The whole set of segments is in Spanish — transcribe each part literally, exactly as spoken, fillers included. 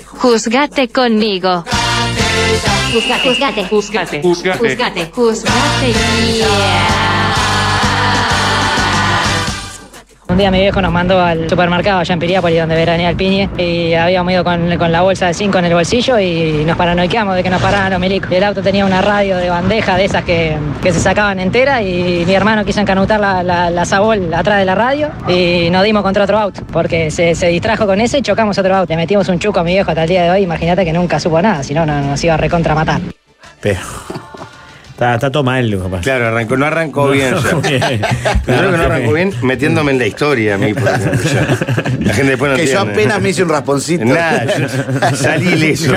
Juzgate conmigo. Juzgate, juzgate, Juzgate. Juzgate. Juzgate. Juzgate. Yeah. Un día mi viejo nos mandó al supermercado allá en Piriápolis, donde veranea el Piñe, y habíamos ido con, con la bolsa de cinco en el bolsillo y nos paranoiqueamos de que nos pararan los milicos. El auto tenía una radio de bandeja de esas que, que se sacaban entera y mi hermano quiso encanutar la, la, la Sabol atrás de la radio y nos dimos contra otro auto, porque se, se distrajo con ese y chocamos otro auto. Le metimos un chuco a mi viejo hasta el día de hoy, imagínate que nunca supo nada, si no, no nos iba a recontra matar. Pero... Está, está todo mal, capaz. Claro, arrancó, no arrancó No, bien. no, Ya. bien. Yo creo que no arrancó bien metiéndome en la historia a mí, por ejemplo. Ya. La gente después no Que yo entiende. apenas me hice un rasponcito. Nada, yo salí ileso.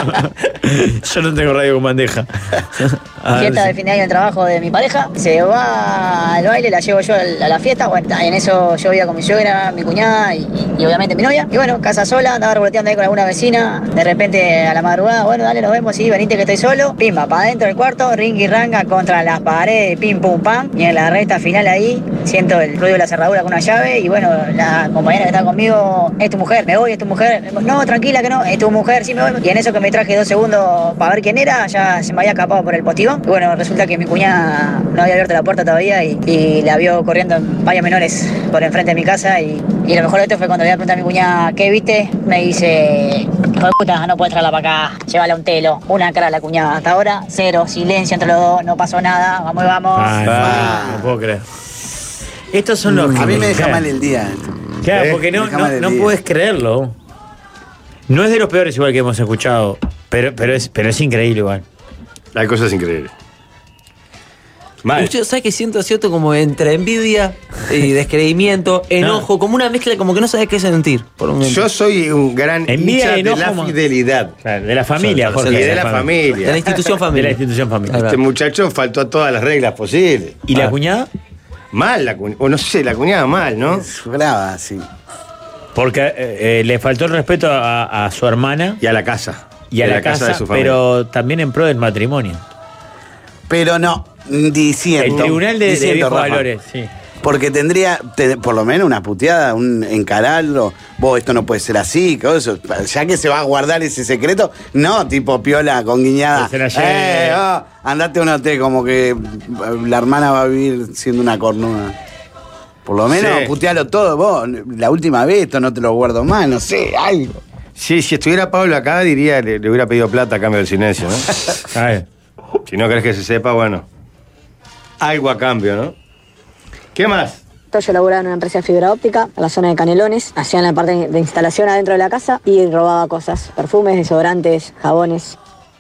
Yo no tengo radio con bandeja. A ver, Fiesta sí. de fin de año del trabajo de mi pareja, se va al baile, la llevo yo a la fiesta, bueno, en eso yo vivía con mi suegra, mi cuñada y, y, y obviamente mi novia, y bueno, casa sola, andaba revoloteando ahí con alguna vecina, de repente a la madrugada, bueno, dale, nos vemos, sí, venite que estoy solo, pimba, para adentro del cuarto, ringui ranga contra las paredes, pim pum pam, y en la recta final ahí, siento el ruido de la cerradura con una llave, y bueno, la compañera que estaba conmigo, es tu mujer, me voy, es tu mujer, no, tranquila que no, es tu mujer, sí me voy, y en eso que me traje dos segundos para ver quién era, ya se me había escapado por el postigón. Y bueno, resulta que mi cuñada no había abierto la puerta todavía y, y la vio corriendo en vallas menores por enfrente de mi casa. Y, y lo mejor de esto fue cuando le pregunté a mi cuñada, ¿qué viste? Me dice, hijo de puta, no puedes traerla para acá, llévala a un telo. Una cara a la cuñada. Hasta ahora, cero, silencio entre los dos, no pasó nada, vamos y vamos. Ay, Ah. no, no puedo creer. Estos son los A que mí me deja claro. mal el día. Claro, ¿Eh? porque no, Me deja no, mal el no día. puedes creerlo. No es de los peores igual que hemos escuchado, pero, pero, es, pero es increíble igual. Hay cosas increíbles. Mal. Yo, ¿sabes qué siento? Siento como entre envidia y descreimiento, enojo, como una mezcla, como que no sabes qué sentir. Por un momento. Yo soy un gran Envidia hincha y de enojo, la man. fidelidad. Claro, de la familia, Son- Jorge. Y de la de familia. la institución De la familiar. institución familiar. Ahí va. Este muchacho faltó a todas las reglas posibles. ¿Y la Ah. cuñada? Mal la cuñada, o no sé, la cuñada mal, ¿no? Es brava, sí. Porque eh, eh, le faltó el respeto a, a su hermana Y a la casa. y a Y la, casa, de su familia. pero también en pro del matrimonio. Pero no, diciendo. El tribunal de, de diciendo, viejos Rafa, valores, sí. Porque tendría, te- por lo menos, una puteada, un encararlo. Vos, esto no puede ser así, que eso. Ya que se va a guardar ese secreto, no, tipo piola con guiñada. Que se la lleve. Eh, oh, andate a un hotel, como que la hermana va a vivir siendo una cornuda. Por lo menos, Sí. putealo todo, vos. La última vez, esto no te lo guardo más, no sé, algo. Sí, si estuviera Pablo acá, diría, le, le hubiera pedido plata a cambio del silencio, ¿no? A ver. Si no querés que se sepa, bueno. Algo a cambio, ¿no? ¿Qué más? Yo laburaba en una empresa de fibra óptica, en la zona de Canelones, hacía en la parte de instalación adentro de la casa y robaba cosas, perfumes, desodorantes, jabones.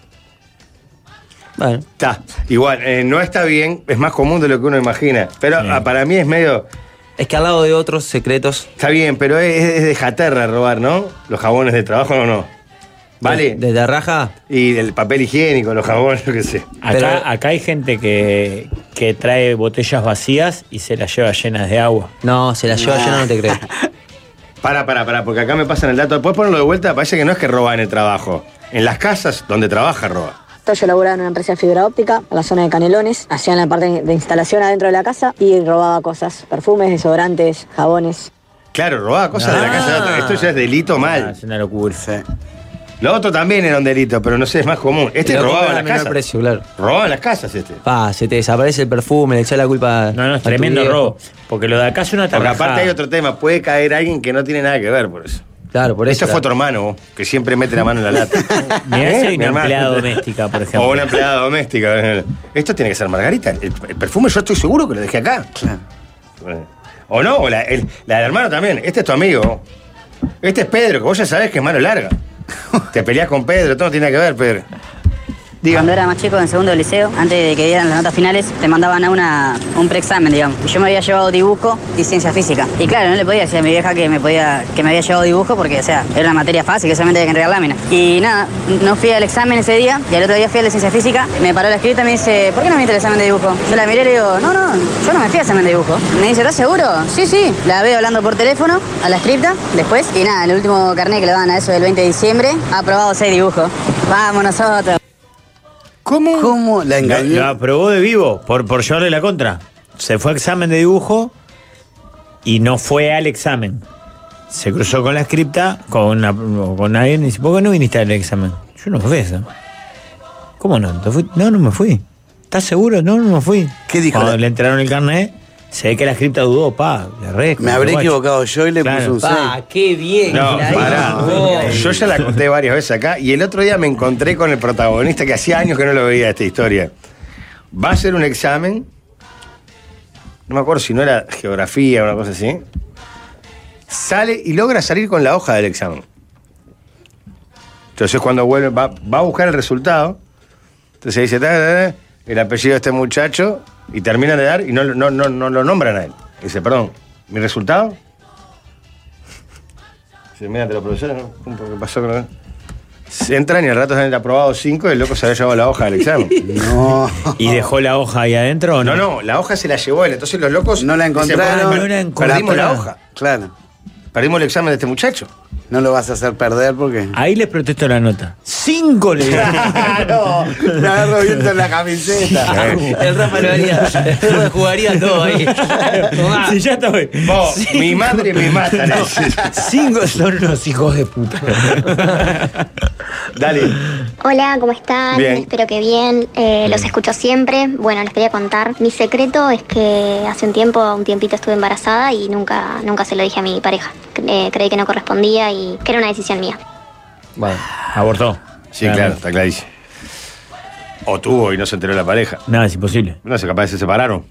Bueno, Está. Igual, eh, no está bien, es más común de lo que uno imagina. Pero Sí. ah, para mí es medio. es que al lado de otros secretos. Está bien, pero es, es de jaterra robar, ¿no? Los jabones de trabajo, no, no. ¿Vale? De, de la raja. Y el papel higiénico, los jabones, yo qué sé. Acá, Pero- acá hay gente que, que trae botellas vacías y se las lleva llenas de agua. No, se la lleva llena, no te creo. Para, para, para, porque acá me pasan el dato. Después ponerlo de vuelta, parece que no es que roba en el trabajo. En las casas donde trabaja, roba. Yo laburaba en una empresa de fibra óptica, en la zona de Canelones, hacía en la parte de instalación adentro de la casa y robaba cosas, perfumes, desodorantes, jabones. Claro, robaba cosas de la Ah. casa de otro. Esto ya es delito Ah, mal. es una locura. Sí. Lo otro también era un delito, pero no sé, es más común. Este Lo robaba compra en a las menor casas. precio, claro. Robaba en las casas este. Pa, se te desaparece el perfume, le echás la culpa. No, no, es a tu tremendo viejo. robo. Porque lo de acá es una Porque trabajada. aparte hay otro tema, puede caer alguien que no tiene nada que ver por eso. Claro, por eso. Esto fue tu hermano, vos, que siempre mete la mano en la lata. Mirá si ¿Eh? hay Mi una hermano. empleada doméstica, por ejemplo. O una empleada doméstica. Esto tiene que ser Margarita. El, el perfume yo estoy seguro que lo dejé acá. Claro. O no, o la, el- la del hermano también. Este es tu amigo. Este es Pedro, que vos ya sabés que es mano larga. Te peleás con Pedro, todo no tiene nada que ver, Pedro. Cuando era más chico, en segundo de liceo, antes de que dieran las notas finales, te mandaban a una, un preexamen, digamos. Y yo me había llevado dibujo y ciencia física. Y claro, no le podía decir a mi vieja que me podía, que me había llevado dibujo porque, o sea, era una materia fácil, que solamente había que entregar láminas. Y nada, no fui al examen ese día, y al otro día fui al de ciencia física, me paró la escrita y me dice, ¿por qué no viniste al examen de dibujo? Yo la miré y le digo, no, no, yo no me fui al examen de dibujo. Me dice, ¿estás seguro? Sí, sí. La veo hablando por teléfono, a la escrita, después, y nada, el último carnet que le daban a eso del veinte de diciembre, aprobado seis dibujos. Vamos nosotros. ¿Cómo? ¿Cómo la Lo, engañó? lo aprobó de vivo por, por llevarle la contra. Se fue a examen de dibujo y no fue al examen. se cruzó con la scripta, con, una, con alguien y dice, ¿por qué no viniste al examen? Yo no fui a eso. ¿Cómo no? ¿Te fui? No, no me fui. ¿Estás seguro? No, no me fui. ¿Qué dijo? Cuando la... le entregaron el carnet, se ve que la scripta dudó, pa, le re. Me habré equivocado yo y le Claro. puse un Pa, seis. qué bien. No, la pará. hizo. Yo ya la conté varias veces acá y el otro día me encontré con el protagonista que hacía años que no lo veía de esta historia. Va a hacer un examen, no me acuerdo si no era geografía o una cosa así. Sale y logra salir con la hoja del examen. Entonces cuando vuelve, va, va a buscar el resultado. Entonces dice, ta, ta, ta, el apellido de este muchacho, y termina de dar y no, no, no, no lo nombran a él. Dice, perdón, ¿mi resultado? Dice, mira, te lo profesores, ¿no? ¿Qué pasó con él? Se entran y al rato se han aprobado cinco y el loco se había llevado la hoja del examen. No. ¿Y dejó la hoja ahí adentro o no? No, no, la hoja se la llevó él. Entonces los locos No la dicen, encontraron. "Per- No la encontraron". Perdimos la hoja. Claro. Perdimos el examen de este muchacho. No lo vas a hacer perder porque. Ahí les protesto la nota. Cinco le dieron. Claro, me agarro viento en la camiseta. El Rafa lo haría. El jugaría todo ahí. Tomá. Si ya estoy. Vos, mi madre me mata. le decís. Cinco son unos hijos de puta. Dale. Hola, ¿cómo están? Bien. Espero que bien. Eh, los escucho siempre. Bueno, les quería contar. Mi secreto es que hace un tiempo, un tiempito estuve embarazada y nunca, nunca se lo dije a mi pareja. Eh, creí que no correspondía y que era una decisión mía. Bueno, abortó. Sí, claro, está clarísimo. O tuvo y no se enteró la pareja. Nada, es imposible. No sé, capaz se separaron.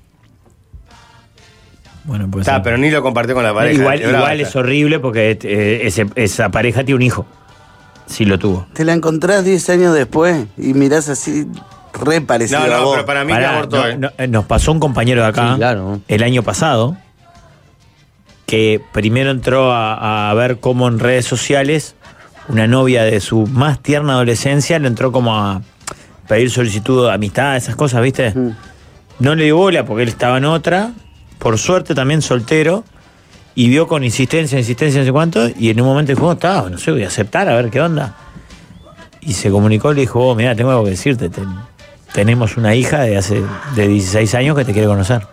Bueno, pues. Está, pero ni lo compartió con la pareja. Igual, Qué brava igual está. es horrible porque eh, ese- esa pareja tiene un hijo. Sí lo tuvo. Te la encontrás diez años después y mirás así, re parecido No, a no, vos. pero para mí Pará, la abortó, no- ¿eh? no, eh, nos pasó un compañero de acá Sí, claro. el año pasado que primero entró a, a ver cómo en redes sociales una novia de su más tierna adolescencia le entró como a pedir solicitud de amistad, esas cosas, ¿viste? Mm. No le dio bola porque él estaba en otra, por suerte también soltero, y vio con insistencia, insistencia, no sé cuánto, y en un momento dijo, oh, está, no sé, voy a aceptar, a ver qué onda. Y se comunicó y le dijo, oh, mira, tengo algo que decirte, te- tenemos una hija de hace de dieciséis años que te quiere conocer.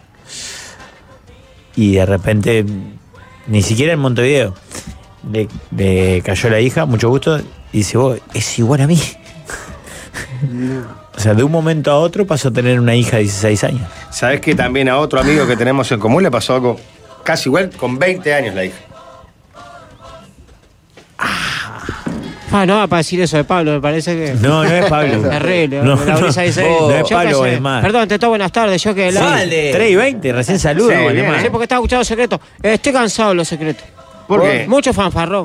Y de repente, ni siquiera en Montevideo, le, le cayó la hija, mucho gusto, y dice, vos, es igual a mí. O sea, de un momento a otro pasó a tener una hija de dieciséis años. ¿Sabés que también a otro amigo que tenemos en común le pasó algo casi igual con veinte años la hija? Ah, no va para decir eso de Pablo, me parece que. No, no es Pablo. Terrible. No, la brisa no, dice, no es yo qué Pablo sé. Waldemar. Perdón, te tomo buenas tardes, yo que la. Dale. tres y veinte, recién saluda, Sí, Waldemar. bien, Sí, porque estaba escuchando los secretos. Eh, Estoy cansado de los secretos. ¿Por qué? Mucho fanfarrón.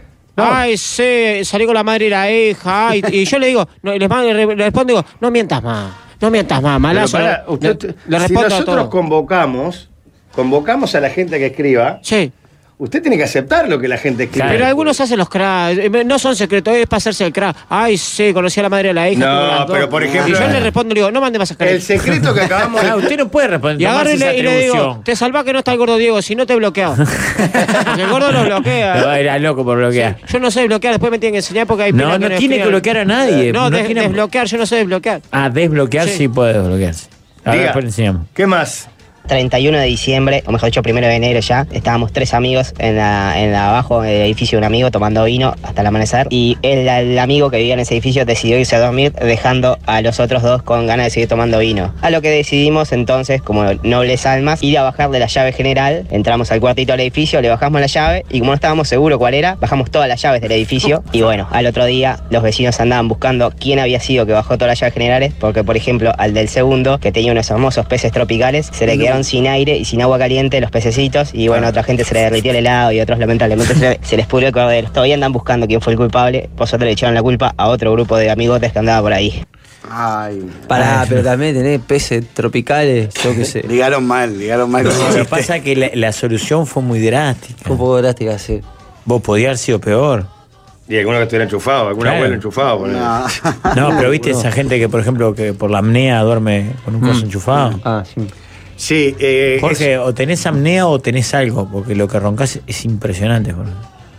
Ay, sí, salí con la madre y la hija. Ay, y yo le digo, no, y les mando- le respondo, digo, no mientas más. No mientas más, Pero malazo. pará, usted- le, le si respondo a nosotros todo. convocamos, convocamos a la gente que escriba, Sí. usted tiene que aceptar lo que la gente escribe. Pero algunos hacen los cracks, eh, no son secretos, es para hacerse el crack. Ay, sí, conocí a la madre de la hija. No, tuve las dos. pero por ejemplo- Y yo le respondo, le digo, no mande más El secretos. secreto que acabamos Claro, de... usted no puede responder. Y agarro y tomarse le, y esa le digo, atribución. te salvá que no está el gordo Diego, si no te bloqueo. Porque el gordo lo No, bloquea. era loco por bloquear. Yo no sé bloquear, después me tienen que enseñar porque hay No, pilas no me tiene que escriben. bloquear a nadie. No, No des- tiene- desbloquear, yo no sé desbloquear. Ah, desbloquear sí, Sí. puede desbloquearse. A ver, Diga. después le enseñamos. ¿Qué más? treinta y uno de diciembre, o mejor dicho, primero de enero ya, estábamos tres amigos en la, en la abajo del edificio de un amigo tomando vino hasta el amanecer y el, el amigo que vivía en ese edificio decidió irse a dormir dejando a los otros dos con ganas de seguir tomando vino. A lo que decidimos entonces, como nobles almas, ir a bajarle la llave general, entramos al cuartito del edificio, le bajamos la llave y como no estábamos seguros cuál era, bajamos todas las llaves del edificio y bueno, al otro día los vecinos andaban buscando quién había sido que bajó todas las llaves generales porque por ejemplo al del segundo, que tenía unos hermosos peces tropicales, se le quedaron sin aire y sin agua caliente los pececitos y bueno, a otra gente se le derritió el helado y a otros lamentablemente se, le- se les pudrió el cordero. Todavía andan buscando quién fue el culpable, por suerte le echaron la culpa a otro grupo de amigotes que andaba por ahí. Ay. Pará, pero también tenés peces tropicales, yo qué sé. Ligaron mal, ligaron mal. Lo con que el chiste. pasa es que la, la solución fue muy drástica. Fue un poco drástica, sí. Vos podías haber sido peor. Y alguno que estuviera enchufado, algún Claro. abuelo enchufado. ponele. No. No, pero viste esa gente que, por ejemplo, que por la apnea duerme con un coso enchufado. Ah, sí. Sí, eh, Jorge, es- o tenés apnea o tenés algo, porque lo que roncás es impresionante, Jorge.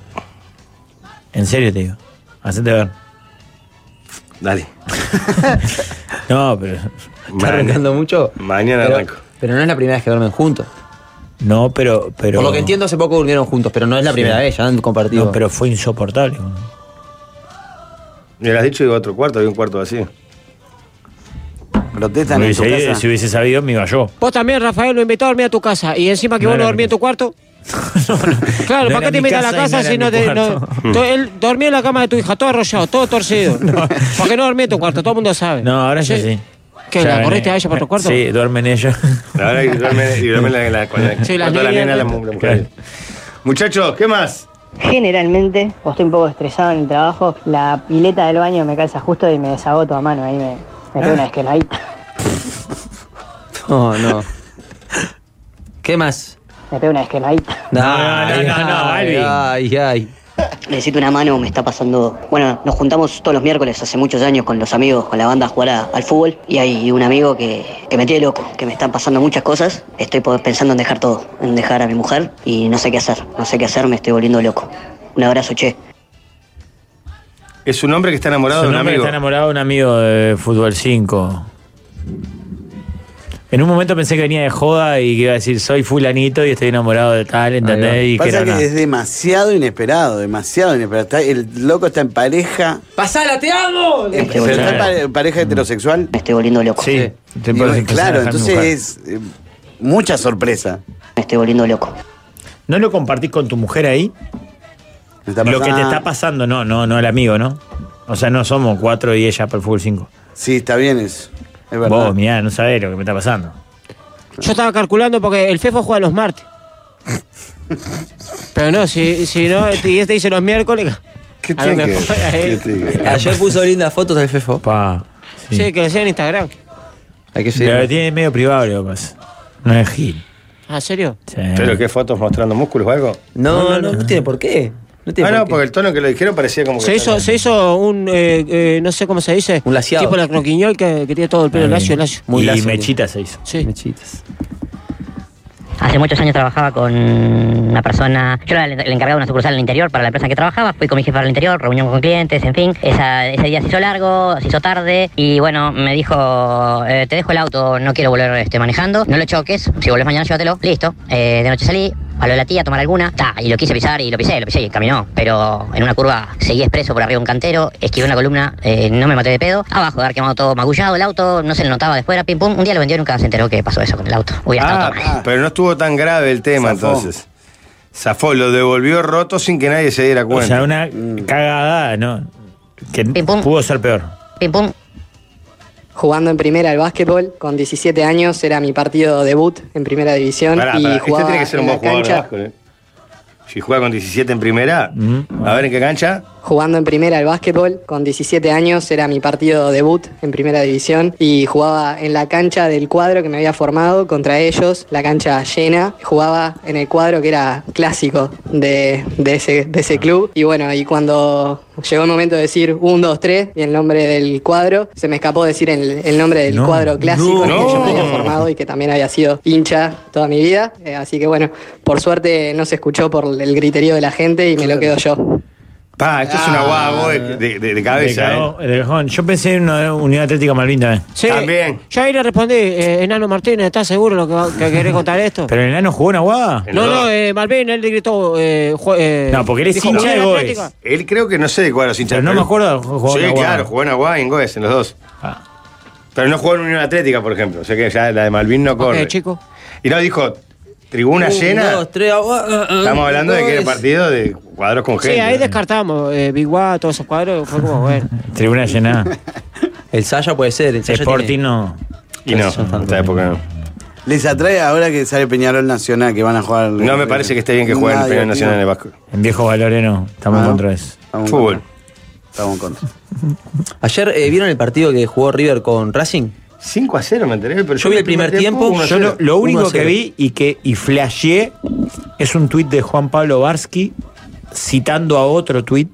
En serio te digo. Hacete ver. Dale. No, pero. ¿Está arrancando mucho? Mañana pero, arranco. pero no es la primera vez que duermen juntos. No, pero, pero. Por lo que entiendo, hace poco durmieron juntos, pero no es la Sí. primera vez, ya han compartido. No, pero fue insoportable. Me lo has dicho, digo, otro cuarto, había un cuarto así. ¿Protestan Me en tu hubiese- casa? Si hubiese sabido, me iba yo. Vos también, Rafael, lo invitó a dormir a tu casa. Y encima que No vos no era dormís mi en tu cuarto. Claro, No ¿para era qué te mi invitas a la casa y casa no si era no mi te. No, cuarto. to- él dormía en la cama de tu hija, todo arrollado, todo torcido. ¿Por qué no dormía en tu cuarto? Todo el mundo sabe. No, ahora ya sí. ¿Qué, Ya la gané. corriste a ella por tu cuarto? Sí, duermen ellos. Ahora y duerme, y duerme la, la, con la, Sí, las cuando la niñas, nena, la, ¿no? mu- la mujer. Muchachos, ¿qué más? Generalmente, o estoy un poco estresado en el trabajo, la pileta del baño me calza justo y me desagoto a mano. Ahí me, me pego una esqueladita. No, no. ¿Qué más? Me pego una esqueladita. No, no, no, no, no, ay, Alvin. ay, ay. Necesito una mano, me está pasando... Bueno, nos juntamos todos los miércoles hace muchos años con los amigos, con la banda a jugar a- al fútbol. Y hay un amigo que, que me tiene loco, que me están pasando muchas cosas. Estoy po- pensando en dejar todo, en dejar a mi mujer y no sé qué hacer. No sé qué hacer, me estoy volviendo loco. Un abrazo, che. Es un hombre que está enamorado Su de un nombre amigo. está enamorado de un amigo de Fútbol cinco. En un momento pensé que venía de joda y que iba a decir soy fulanito y estoy enamorado de tal, ¿entendés? Y que Pasa era que una- es demasiado inesperado, demasiado inesperado. Está- el loco está en pareja. ¡Pasala, te amo! eh, pero está en pare- pareja heterosexual. Me estoy volviendo loco. Sí, te Y puedo bueno, decir que claro, se deja mi entonces mujer. es eh, mucha sorpresa. Me estoy volviendo loco. ¿No lo compartís con tu mujer ahí? Me está Lo que te pasando- está pasando, no, no, no el amigo, ¿no? O sea, no somos cuatro y ella para el Fútbol cinco. Sí, está bien eso. Es verdad. Vos, mirá, no sabés lo que me está pasando. Yo estaba calculando porque el FEFO juega los martes. Pero no, si, si no, y este dice los miércoles. ¿Qué a lo tiene que- mejor a qué él. tiene que- Ayer puso lindas fotos del Fefo. Pa. Sí. Sí, que lo sea en Instagram. Hay que Pero seguir. tiene medio privado, lo que pasa. No es Gil. ¿Ah, ¿en serio? Sí. ¿Pero qué fotos mostrando músculos o algo? No, no, no, no tiene por qué. No tiene Ah, por no, qué. porque el tono que lo dijeron parecía como que. Se hizo, se hizo un, eh, eh, no sé cómo se dice. Un laciado. Tipo la croquiñol que, que tiene todo el pelo Ahí. lacio, lacio. Muy y lacio, mechita se hizo. Sí. Mechitas. Hace muchos años trabajaba con una persona, yo era el el encargado de una sucursal en el interior para la empresa en que trabajaba, fui con mi jefe al interior, reunión con clientes, en fin, esa, ese día se hizo largo, se hizo tarde y bueno, me dijo, eh, te dejo el auto, no quiero volver este, manejando, no lo choques, si volvés mañana llévatelo, listo, eh, de noche salí, a lo de la tía, a tomar alguna, ta, y lo quise pisar y lo pisé, lo pisé y caminó, pero en una curva seguí expreso por arriba de un cantero, esquivé una columna, eh, no me maté de pedo, abajo de haber quemado todo magullado el auto, no se le notaba después, era pim pum, un día lo vendió y nunca se enteró que pasó eso con el auto, hubiera estado Ah, todo mal. pero no estuvo tan grave el tema Zafó. entonces. Zafó, lo devolvió roto sin que nadie se diera O cuenta. sea, una cagada, ¿no? Que Pim, pum. pudo ser peor. Pim pum. Jugando en primera al básquetbol, con diecisiete años, era mi partido debut en primera división. Pará, y pará, este jugaba tiene que ser un en buen la jugador de cancha. básquet, ¿eh? Si juega con diecisiete en primera, Mm, a ver en qué cancha. Jugando en primera al básquetbol, con diecisiete años, era mi partido debut en primera división y jugaba en la cancha del cuadro que me había formado contra ellos, la cancha llena. Jugaba en el cuadro que era clásico de, de, ese, de ese club. Y bueno, y cuando llegó el momento de decir un, dos, tres y el nombre del cuadro, se me escapó decir el, el nombre del No, cuadro clásico en el que yo me había no. formado y que también había sido hincha toda mi vida. Eh, así que bueno, por suerte no se escuchó por el griterío de la gente y me lo quedo yo. Pa, esto es una guago de, de- de- de cabeza, De ¿eh? cagón, de cajón. Yo pensé en una unidad atlética Malvin también. Sí, También. Yo ahí le respondí, eh, Enano Martínez, ¿estás seguro lo que, va- que querés contar esto? Pero el enano jugó una guada. En no, los no, dos. eh, Malvin, él le gritó. Eh, jue- eh, No, porque él es dijo, hincha de "Unidad Goes". Atlética". Él creo que no sé de cuadros hinchas. Pero no pero- me acuerdo, jugó Sí, en Aguada. claro, jugó en Aguada y en Goes, en los dos. Ah. Pero no jugó en Unión Atlética, por ejemplo. O sea que ya la de Malvin no corre. Ok, chico. Y no dijo, tribuna Un, llena. dos, tres, ah, ah, ah, Estamos hablando de que era dos. partido de cuadros con gente. Sí, ahí descartamos. Eh, Big Wa, todos esos cuadros, fue como, bueno. Tribuna llena. El Saya puede ser. El Saya Sporting tiene- no. Y no, Son en tantos. esta época no. ¿Les atrae ahora que sale Peñarol Nacional que van a jugar? No me parece que esté bien que jueguen en Nadie, Peñarol Nacional tío. de Vasco. En viejos valores no. Estamos Ah, en ¿no? contra de eso. Estamos en Fútbol. contra. Estamos en contra. Ayer, eh, ¿vieron el partido que jugó River con Racing? cinco a cero me enteré, pero Yo vi el primer tiempo, uno a Yo cero. lo, lo único uno a que cero. vi y que y flasheé es un tuit de Juan Pablo Barsky citando a otro tuit.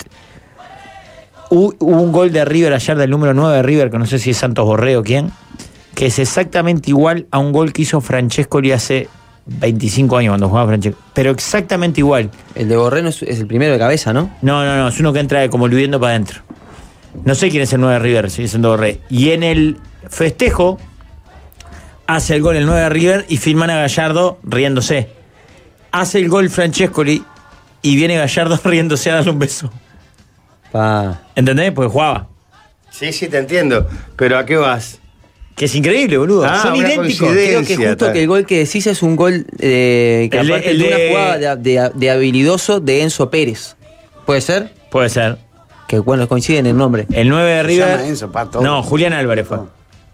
Hu- Hubo un gol de River ayer del número nueve de River, que no sé si es Santos Borré o quién, que es exactamente igual a un gol que hizo Francescoli hace veinticinco años cuando jugaba Francescoli. Pero exactamente igual. El de Borreno es, es el primero de cabeza, ¿no? No, no, no, es uno que entra como viviendo para adentro. No sé quién es el nueve de River, sigue siendo Borré. Y en el festejo hace el gol el nueve de River y filman a Gallardo riéndose. hace el gol Francescoli y viene Gallardo riéndose a darle un beso. Pa. ¿Entendés? Porque jugaba. Sí, sí, te entiendo. Pero ¿a qué vas? Que es increíble, boludo. Ah, Son una idénticos. coincidencia. Creo que justo tal. que el gol que decís es un gol eh, que El de- aparte el de una de- jugada de, de- de habilidoso de Enzo Pérez. ¿Puede ser? Puede ser. Que bueno, coinciden en nombre. El nueve de Se River. llama Enzo, pa, todo. No, Julián Álvarez fue.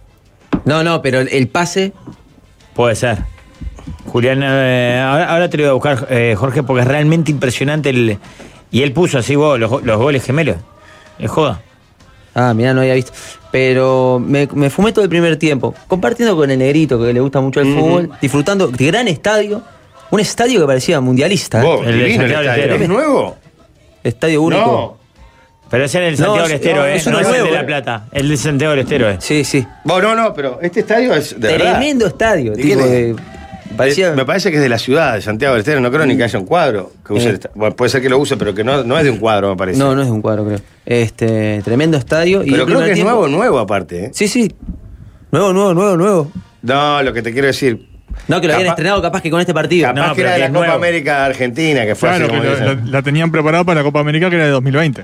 No, no, pero el, el pase. Puede ser. Julián, eh, ahora, ahora te lo voy a buscar, eh, Jorge, porque es realmente impresionante el. Y él puso así vos, los, los goles gemelos. Es joda. Ah, mirá, no había visto. Pero me, me fumé todo el primer tiempo, compartiendo con el negrito, que le gusta mucho el Ujú. fútbol, disfrutando de gran estadio. Un estadio que parecía mundialista. ¿eh? Vos, El de divino el Santiago del estadio. Estero. ¿Es nuevo? Estadio único. No. Pero es en el No, Santiago del es- Estero, no, ¿eh? es No uno es el nuevo, de La eh. Plata. El de Santiago del Estero, ¿eh? Sí, sí. Vos, no, no, pero este estadio es de verdad. Tremendo estadio. ¿De Tipo quién es? de, parecía. Eh, Me parece que es de la ciudad, de Santiago del Estero. No creo ni que haya un cuadro que use Eh. el esta- Bueno, puede ser que lo use, pero que no, no es de un cuadro, me parece. No, no es de un cuadro, creo. Este, tremendo estadio. y Pero el creo primer que es tiempo- nuevo, nuevo aparte. ¿eh? Sí, sí. Nuevo, nuevo, nuevo, nuevo. No, lo que te quiero decir. No, que lo habían Capaz- estrenado capaz que con este partido. Capaz No, que pero era de que la es Copa nuevo. América Argentina, que fue Claro, hace que como la, diez la- años. la tenían preparada para la Copa América, que era de dos mil veinte,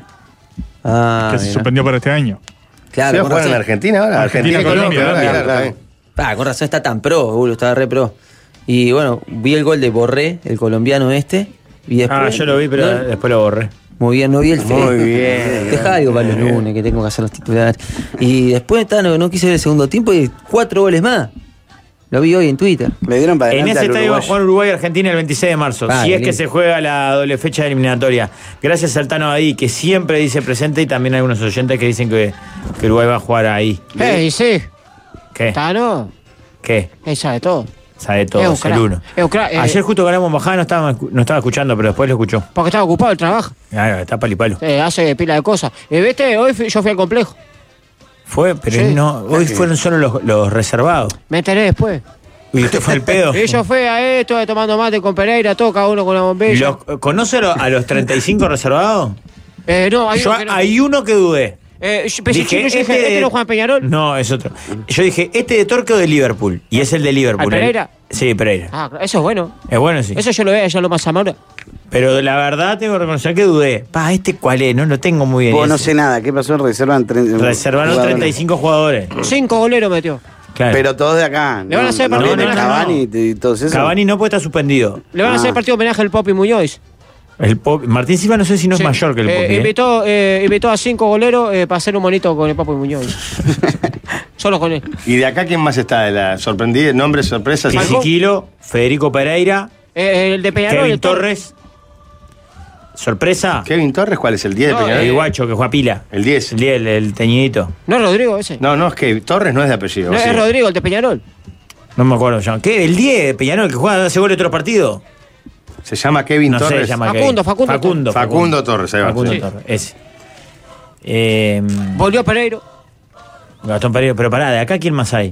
Ah, que se mira. suspendió para este año. Claro, ¿Se va a con jugar en razón. Argentina ahora? Argentina, Argentina, y Colombia, Colombia, Colombia, claro, claro. claro. Ah, con razón está tan pro, boludo, está re pro. Y bueno, vi el gol de Borré, el colombiano este. Y después, Ah, yo lo vi, pero no, después lo borré. muy bien, no vi el Muy bien. Deja algo para los lunes, que tengo que hacer los titulares. Y después está, no, no quise ver el segundo tiempo y cuatro goles más. Lo vi hoy en Twitter. Le dieron para En adelante ese al estadio va a uruguayo. jugar Uruguay-Argentina el veintiséis de marzo. Ah, si qué es que lindo. se juega la doble fecha eliminatoria. Gracias al Tano ahí, que siempre dice presente, y también hay algunos oyentes que dicen que, que Uruguay va a jugar ahí. ¡Ey, sí! ¿Qué? Tano, ¿Qué? él sabe todo. Sabe Es todo, un es el crack. uno. Es un crack, eh. Ayer justo ganamos Embajada, no estaba, no estaba escuchando, pero después lo escuchó. Porque estaba ocupado el trabajo. Ah, está palipalo. Eh, hace pila de cosas. Eh, ¿Viste? Hoy fui- yo fui al complejo. Fue, pero Sí. no, hoy fueron solo los, los reservados. Me enteré después. ¿Y usted fue al pedo? Y yo fui a esto, tomando mate con Pereira, todo, cada uno con una bombilla. Los- ¿Conoce a los- a los treinta y cinco reservados? Eh, no, hay Yo, uno que no. hay uno que dudé. Eh, yo pensé Dije, que yo dije, este- ¿este no Juan Peñarol? No, es otro. Yo dije, este de Torque o de Liverpool. Y es el de Liverpool. ¿Al Pereira? El- sí, Pereira. Ah, eso es bueno. Es bueno, sí. Eso yo lo veo allá en lo más Zamora. Pero la verdad tengo que reconocer que dudé. Pa, ¿este cuál es? No lo tengo muy bien. Vos no ese. sé nada. ¿Qué pasó? Reservan tre- Reservaron jugadores. treinta y cinco jugadores. Cinco goleros metió. Claro. Pero todos de acá. Le van a hacer partido viene homenaje. Cavani y todos esos. Cavani no puede estar suspendido. Le van a hacer Ah. partido homenaje al Popi Muñoz. El Pop- Martín Silva no sé si no Sí. es mayor que el Eh, Popi. ¿eh? invitó, eh, invitó a cinco goleros eh, para hacer un monito con el Popi Muñoz. Solo con él. ¿Y de acá quién más está? De la sorprendida, nombre sorpresa. ¿eh? Ezequielo, Federico Pereira, Eh, el de Peñarol. Kevin el Torres. Torres. Sorpresa. ¿Kevin Torres cuál es? ¿El diez No, de El Peñarol? guacho que juega pila. El diez. El diez, el, el teñidito. No es Rodrigo ese. No, no, es que Torres no es de apellido. No, ¿o sí? es Rodrigo, el de Peñarol. No me acuerdo ya. ¿Qué? ¿El diez de Peñarol que juega, hace goles de otro partido? Se llama Kevin No sé, Torres. se llama Facundo, Kevin. Facundo Facundo. Facundo Torres, ahí va. Facundo Sí. Torres, ese. Eh, Volvió Pereiro. Gastón Pereira, pero pará, ¿de acá quién más hay?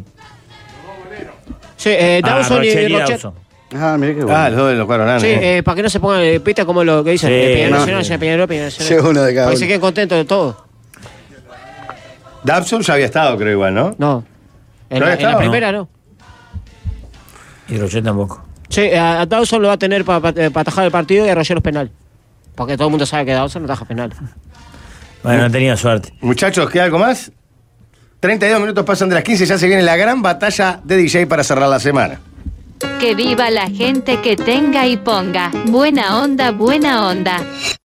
Sí, eh, Ah, Dawson y Rochelle y Rochet. Dawson. Ah, mira qué bueno. Ah, los dos de los cuadros Sí, eh, para que no se pongan, eh, viste como lo que dicen, Sí, eh, Peñarol no. Nacional, Nacional, Peñarol, Peñarol Nacional. Llega uno de cada Para que uno. se queden contentos de todo. Dabson ya había estado, creo, igual, ¿no? No. En, ¿No la, había en la estado? primera no. Y Rochet tampoco. Sí, a, a Dawson lo va a tener para atajar el partido y a Roger los penal. Porque todo el mundo sabe que Dawson no ataja penal. Bueno, no tenía suerte. Muchachos, ¿queda algo más? treinta y dos minutos pasan de las quince, ya se viene la gran batalla de D J para cerrar la semana. Que viva la gente que tenga y ponga. Buena onda, buena onda.